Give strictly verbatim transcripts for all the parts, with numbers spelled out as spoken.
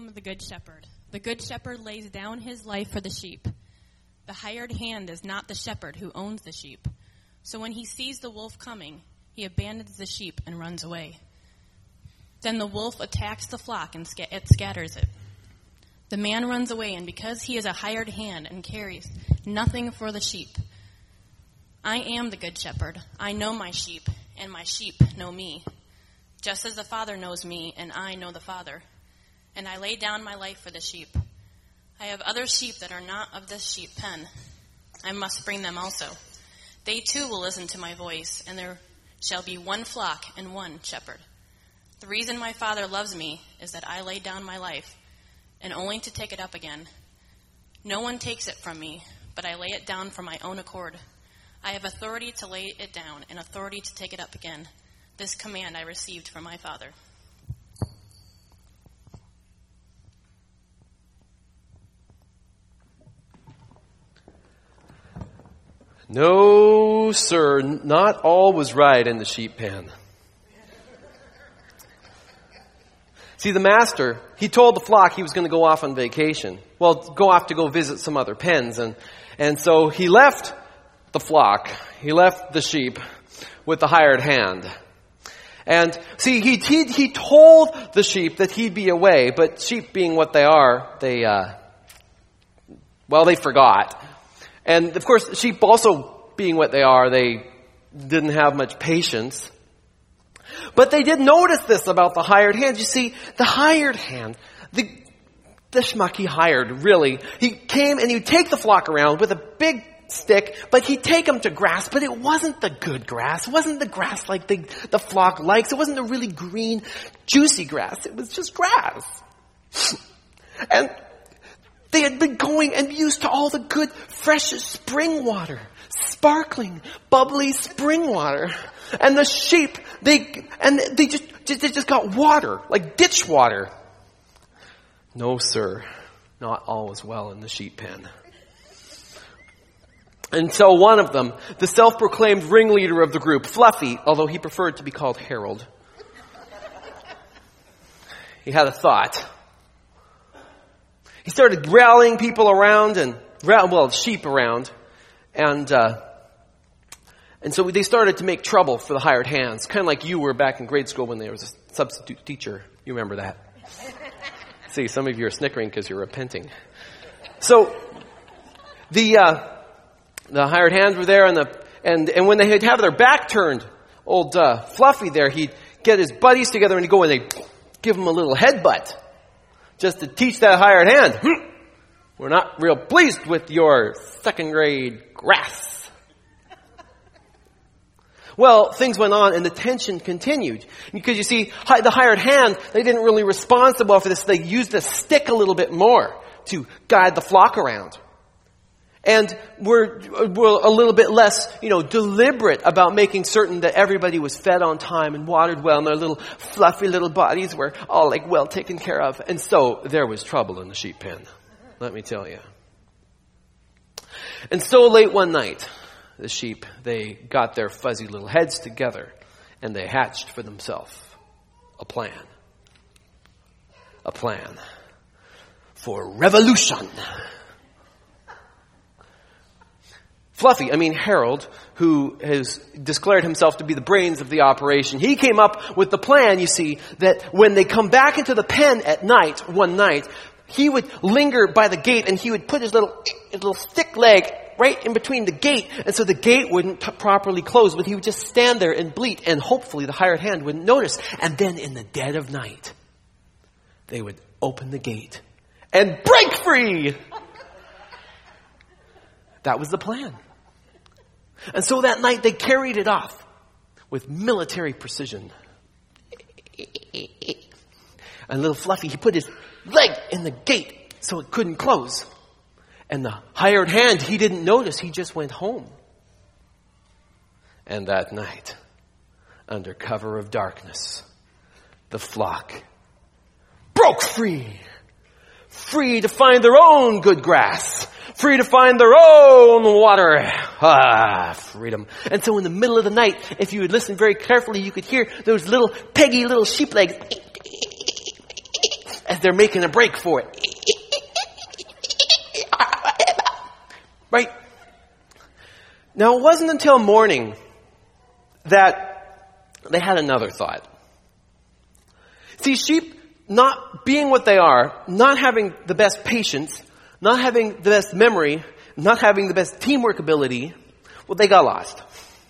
am the good shepherd. The good shepherd lays down his life for the sheep. The hired hand is not the shepherd who owns the sheep. So when he sees the wolf coming, he abandons the sheep and runs away. Then the wolf attacks the flock and sc- it scatters it. The man runs away, and because he is a hired hand and cares nothing for the sheep, I am the good shepherd. I know my sheep, and my sheep know me, just as the Father knows me, and I know the Father. And I lay down my life for the sheep. I have other sheep that are not of this sheep pen. I must bring them also. They too will listen to my voice, and there shall be one flock and one shepherd. The reason my Father loves me is that I lay down my life, and only to take it up again. No one takes it from me, but I lay it down for my own accord. I have authority to lay it down and authority to take it up again. This command I received from my Father. No, sir, not all was right in the sheep pen. See, the master, he told the flock he was going to go off on vacation. Well, go off to go visit some other pens. And, and so he left the flock. He left the sheep with the hired hand. And see, he, he, he told the sheep that he'd be away, but sheep being what they are, they, uh, well, they forgot. And of course, sheep also being what they are, they didn't have much patience. But they did notice this about the hired hand. You see, the hired hand, the, the schmuck he hired, really, he came and he'd take the flock around with a big stick, but he'd take them to grass, but it wasn't the good grass. It wasn't the grass like the, the flock likes. It wasn't the really green, juicy grass. It was just grass. And they had been going and used to all the good, fresh spring water. Sparkling, bubbly spring water. And the sheep, they, and they just, they just got water, like ditch water. No, sir, not all was well in the sheep pen. And so one of them, the self-proclaimed ringleader of the group, Fluffy, although he preferred to be called Harold, he had a thought. He started rallying people around and, well, sheep around. And, uh, and so they started to make trouble for the hired hands. Kind of like you were back in grade school when there was a substitute teacher. You remember that. See, some of you are snickering because you're repenting. So, the, uh, the hired hands were there and the, and, and when they'd have their back turned, old, uh, Fluffy there, he'd get his buddies together and he'd go and they'd give him a little headbutt. Just to teach that hired hand, we're not real pleased with your second grade grass. Well, things went on and the tension continued. Because you see, the hired hand, they didn't really respond so well for this. They used the stick a little bit more to guide the flock around. And we're, we're a little bit less, you know, deliberate about making certain that everybody was fed on time and watered well and their little fluffy little bodies were all like well taken care of. And so there was trouble in the sheep pen, let me tell you. And so late one night, the sheep, they got their fuzzy little heads together and they hatched for themselves a plan. A plan for revolution. Fluffy, I mean Harold, who has declared himself to be the brains of the operation, he came up with the plan, you see, that when they come back into the pen at night, one night, he would linger by the gate and he would put his little, his little stick leg right in between the gate, and so the gate wouldn't t- properly close, but he would just stand there and bleat, and hopefully the hired hand wouldn't notice. And then in the dead of night, they would open the gate and break free! That was the plan. And so that night they carried it off with military precision. And little Fluffy, he put his leg in the gate so it couldn't close. And the hired hand, he didn't notice. He just went home. And that night, under cover of darkness, the flock broke free. Free to find their own good grass. Free to find their own water. Ah, freedom. And so in the middle of the night, if you would listen very carefully, you could hear those little peggy little sheep legs as they're making a break for it. Right? Now, it wasn't until morning that they had another thought. See, sheep not being what they are, not having the best patience, not having the best memory, not having the best teamwork ability, well, they got lost.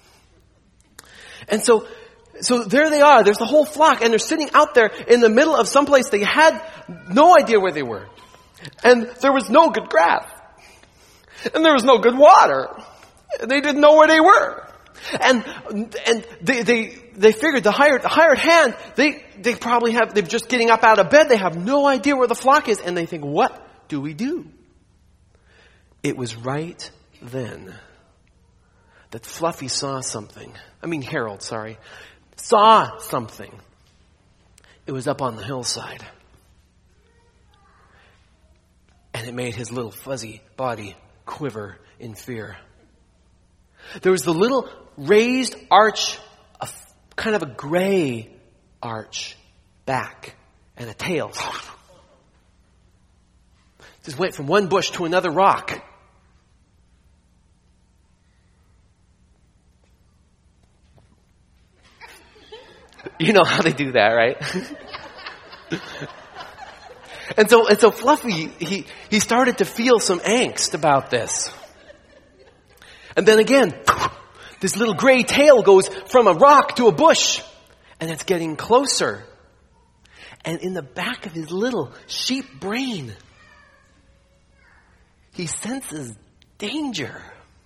And so, so there they are. There's the whole flock, and they're sitting out there in the middle of someplace they had no idea where they were. And there was no good grass. And there was no good water. They didn't know where they were. And, and they, they, they figured the hired, the hired hand, they, they probably have, they're just getting up out of bed. They have no idea where the flock is. And they think, what do we do? It was right then that Fluffy saw something. I mean, Harold, sorry. Saw something. It was up on the hillside. And it made his little fuzzy body quiver in fear. There was the little raised arch, a kind of a gray arch back and a tail. Just went from one bush to another rock. You know how they do that, right? And so, and so Fluffy, he, he started to feel some angst about this. And then again, this little gray tail goes from a rock to a bush. And it's getting closer. And in the back of his little sheep brain, he senses danger.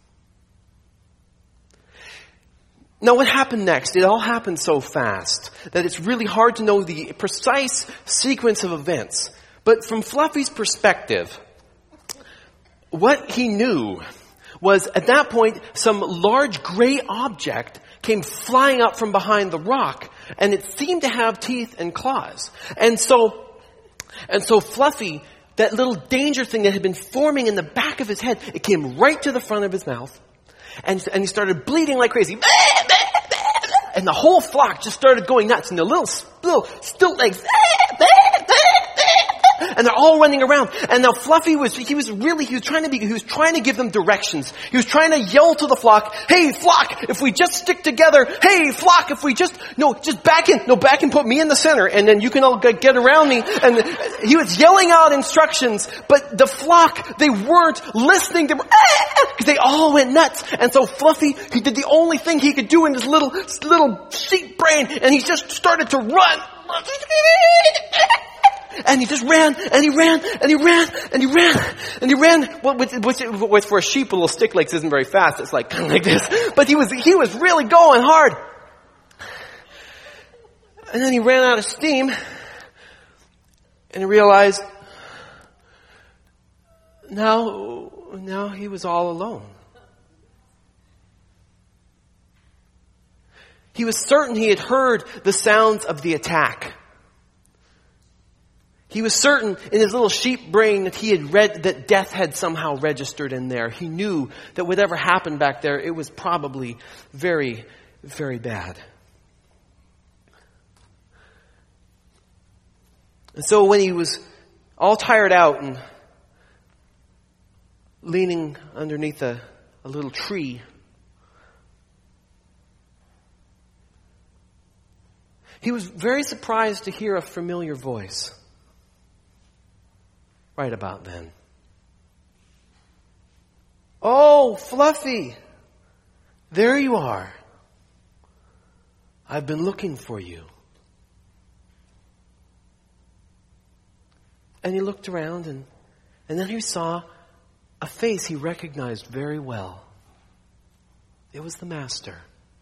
Now, what happened next? It all happened so fast that it's really hard to know the precise sequence of events. But from Fluffy's perspective, what he knew was at that point some large gray object came flying up from behind the rock, and it seemed to have teeth and claws. And so, and so Fluffy, that little danger thing that had been forming in the back of his head, it came right to the front of his mouth, and, and he started bleeding like crazy. And the whole flock just started going nuts, and the little, little stilt legs, and they're all running around. And now Fluffy was, he was really, he was trying to be, he was trying to give them directions. He was trying to yell to the flock, hey flock, if we just stick together, hey flock, if we just, no, just back in, no, back and put me in the center, and then you can all get, get around me. And he was yelling out instructions, but the flock, they weren't listening. They were, ah! They all went nuts. And so Fluffy, he did the only thing he could do in his little, little sheep brain, and he just started to run. And he just ran, and he ran, and he ran, and he ran, and he ran. Well, which, which, which for a sheep, a little stick legs isn't very fast. It's like kind of like this. But he was, he was really going hard. And then he ran out of steam, and he realized now, now he was all alone. He was certain he had heard the sounds of the attack. He was certain in his little sheep brain that he had read that death had somehow registered in there. He knew that whatever happened back there, it was probably very, very bad. And so when he was all tired out and leaning underneath a, a little tree, he was very surprised to hear a familiar voice. Right about then. Oh, Fluffy, there you are. I've been looking for you. And he looked around, and, and then he saw a face he recognized very well. It was the master.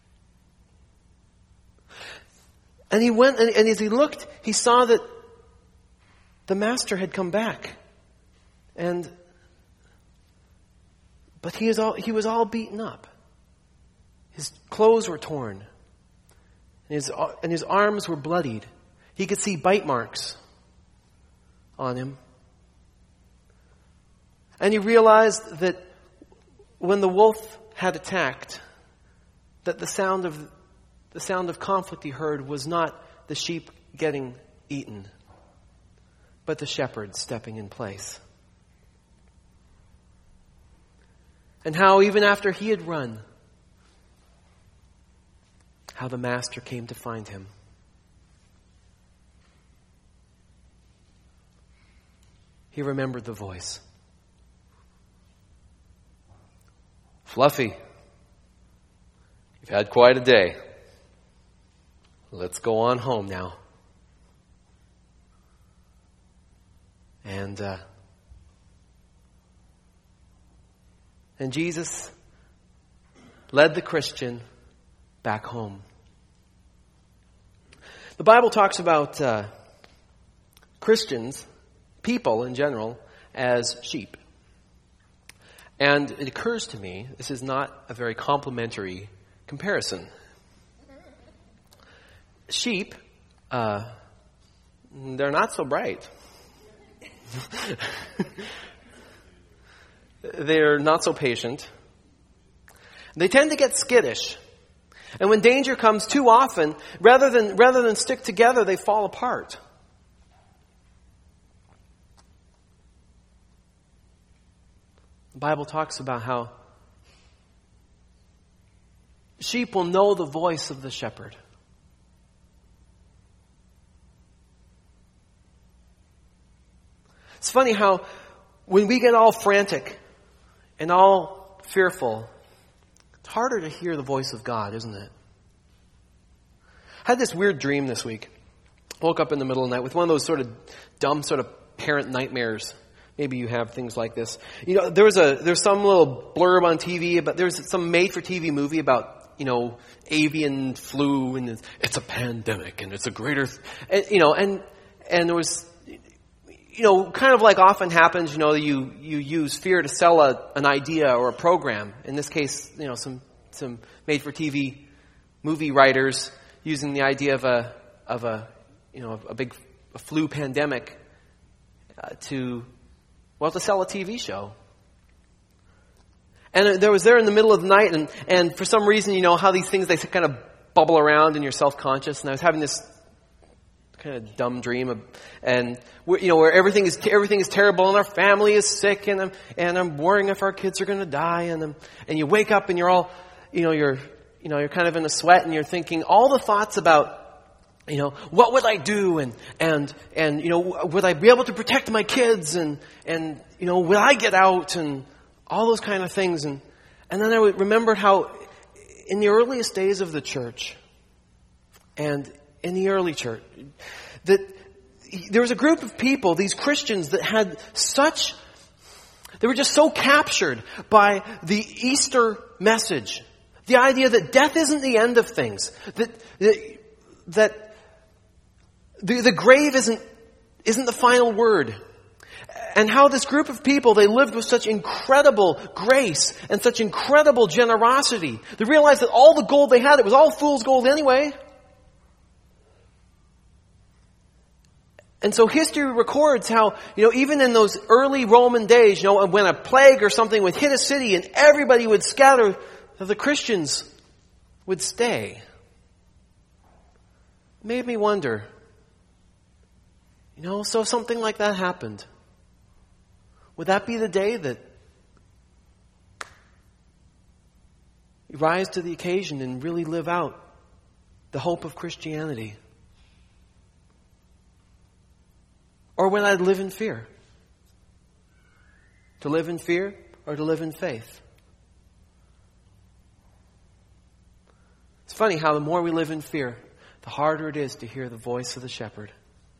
And he went, and, and as he looked, he saw that the master had come back. And, but he, is all, he was all beaten up. His clothes were torn. And his, and his arms were bloodied. He could see bite marks on him. And he realized that when the wolf had attacked, that the sound of, the sound of conflict he heard was not the sheep getting eaten, but the shepherd stepping in place. And how even after he had run, how the master came to find him. He remembered the voice. Fluffy, you've had quite a day. Let's go on home now. And uh, and Jesus led the Christian back home. The Bible talks about uh, Christians, people in general, as sheep. And it occurs to me, this is not a very complimentary comparison. Sheep, uh, they're not so bright. They're not so patient. They tend to get skittish. And when danger comes too often, rather than, rather than stick together, they fall apart. The Bible talks about how sheep will know the voice of the shepherd. It's funny how when we get all frantic and all fearful, it's harder to hear the voice of God, isn't it? I had this weird dream this week. Woke up in the middle of the night with one of those sort of dumb sort of parent nightmares. Maybe you have things like this. You know, there was a there's some little blurb on T V, but there's some made-for-T V movie about, you know, avian flu, and it's, it's a pandemic, and it's a greater, and, you know, and and there was, you know, kind of like often happens, you know, you you use fear to sell a, an idea or a program. In this case, you know, some some made-for-T V movie writers using the idea of a of a you know a big a flu pandemic uh, to well to sell a T V show. And there was there in the middle of the night, and and for some reason, you know how these things, they kind of bubble around and you're self-conscious. And I was having this kind of dumb dream, of, and you know where everything is everything is terrible, and our family is sick, and I'm and I'm worrying if our kids are going to die, and I'm, and you wake up and you're all, you know you're you know you're kind of in a sweat, and you're thinking all the thoughts about, you know, what would I do, and and and you know would I be able to protect my kids, and and you know will I get out, and all those kind of things, and and then I remembered how in the earliest days of the church, and in the early church, that there was a group of people, these Christians, that had such, they were just so captured by the Easter message. The idea that death isn't the end of things. That, that, that the, the grave isn't, isn't the final word. And how this group of people, they lived with such incredible grace and such incredible generosity. They realized that all the gold they had, it was all fool's gold anyway. And so history records how, you know, even in those early Roman days, you know, when a plague or something would hit a city and everybody would scatter, the Christians would stay. It made me wonder, you know, so if something like that happened, would that be the day that you rise to the occasion and really live out the hope of Christianity? Or will I live in fear? To live in fear or to live in faith? It's funny how the more we live in fear, the harder it is to hear the voice of the shepherd.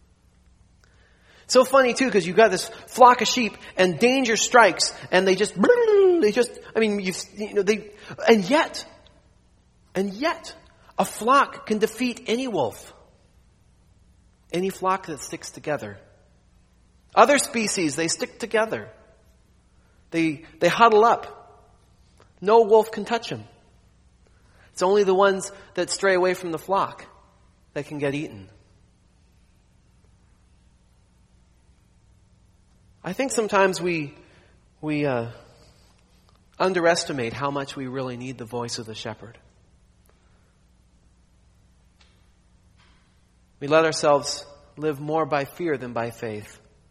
So funny too, because you've got this flock of sheep and danger strikes and they just, they just, I mean, you've, you know, they, and yet, and yet, a flock can defeat any wolf. Any flock that sticks together. Other species, they stick together. They, they huddle up. No wolf can touch them. It's only the ones that stray away from the flock that can get eaten. I think sometimes we, we uh, underestimate how much we really need the voice of the shepherd. We let ourselves live more by fear than by faith.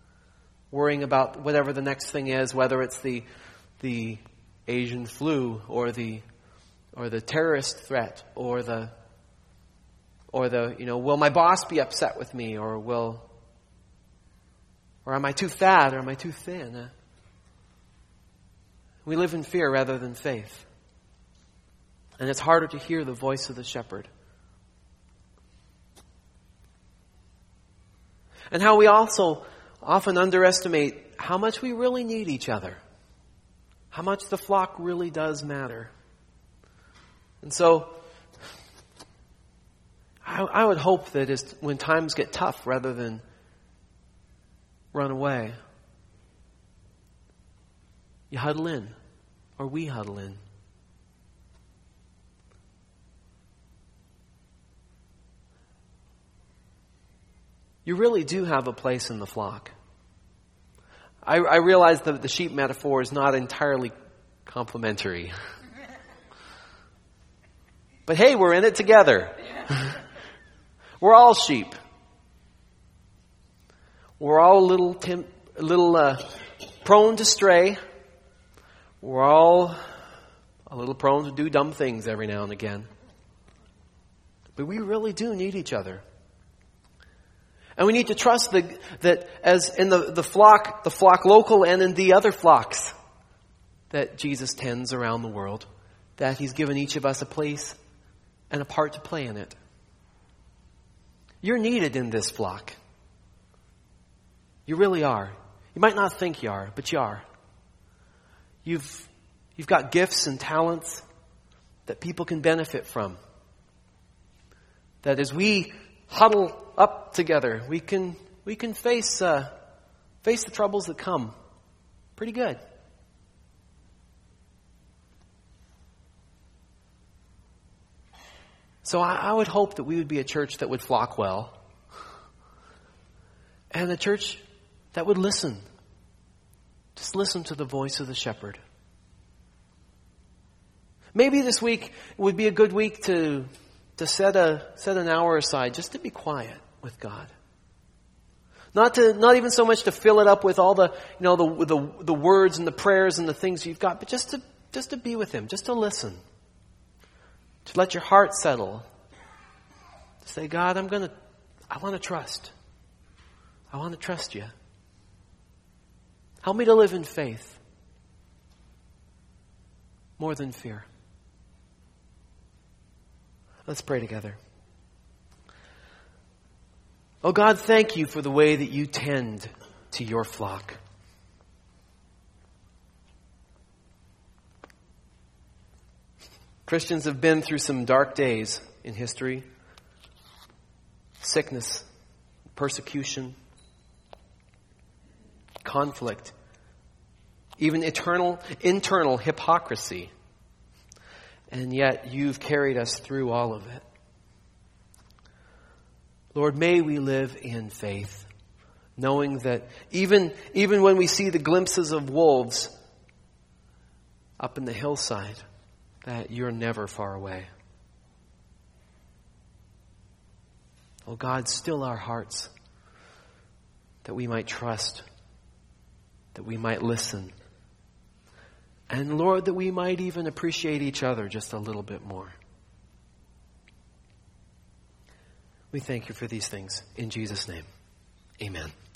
worrying about whatever the next thing is, whether it's the the Asian flu or the or the terrorist threat or the or the you know will my boss be upset with me, or will or am I too fat, or am I too thin? We live in fear rather than faith. And it's harder to hear the voice of the shepherd. And how we also often underestimate how much we really need each other. How much the flock really does matter. And so, I, I would hope that as, when times get tough, rather than run away, you huddle in, or we huddle in. You really do have a place in the flock. I, I realize that the sheep metaphor is not entirely complimentary. But hey, we're in it together. We're all sheep. We're all a little, tim- a little uh, prone to stray. We're all a little prone to do dumb things every now and again. But we really do need each other. And we need to trust the, that as in the, the flock, the flock local and in the other flocks that Jesus tends around the world, that He's given each of us a place and a part to play in it. You're needed in this flock. You really are. You might not think you are, but you are. You've, you've got gifts and talents that people can benefit from. That as we huddle up together, we can we can face uh, face the troubles that come pretty good. So I, I would hope that we would be a church that would flock well, and a church that would listen. Just listen to the voice of the shepherd. Maybe this week would be a good week to to set a set an hour aside just to be quiet with God. Not to not even so much to fill it up with all the you know the the the words and the prayers and the things you've got, but just to just to be with Him, just to listen. To let your heart settle. To say, God, I'm gonna I want to trust. I want to trust you. Help me to live in faith more than fear. Let's pray together. Oh God, thank you for the way that you tend to your flock. Christians have been through some dark days in history. Sickness, persecution, conflict, even eternal, internal hypocrisy. And yet you've carried us through all of it. Lord, may we live in faith, knowing that even, even when we see the glimpses of wolves up in the hillside, that you're never far away. Oh God, still our hearts, that we might trust, that we might listen, and Lord, that we might even appreciate each other just a little bit more. We thank you for these things. In Jesus' name, amen.